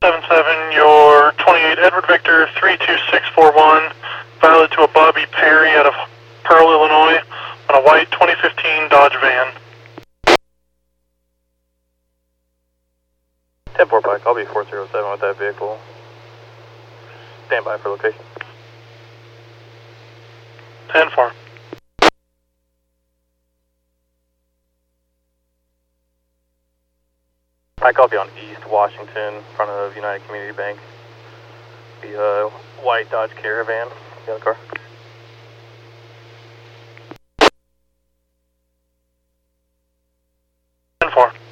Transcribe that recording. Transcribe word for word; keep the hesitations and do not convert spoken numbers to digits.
seven seven, your twenty-eight Edward Victor three two six four one, valid to a Bobby Perry out of Pearl, Illinois, on a white twenty fifteen Dodge van. ten four Pike, I'll be four zero seven with that vehicle. Stand by for location. ten four. Pike, I'll be on East Washington, in front of United Community Bank. The uh, white Dodge Caravan. You got a car? ten four.